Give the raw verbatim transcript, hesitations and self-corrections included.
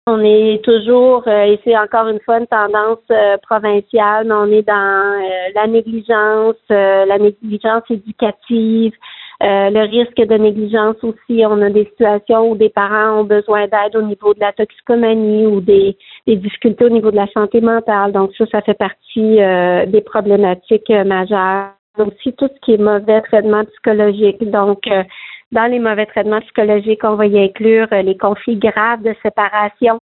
On est toujours, euh, et c'est encore une fois une tendance euh, provinciale, mais on est dans euh, la négligence, euh, la négligence éducative, euh, le risque de négligence aussi. On a des situations où des parents ont besoin d'aide au niveau de la toxicomanie ou des, des difficultés au niveau de la santé mentale. Donc ça, ça fait partie euh, des problématiques euh, majeures. Aussi tout ce qui est mauvais traitement psychologique. Donc, euh, dans les mauvais traitements psychologiques, on va y inclure euh, les conflits graves de séparation.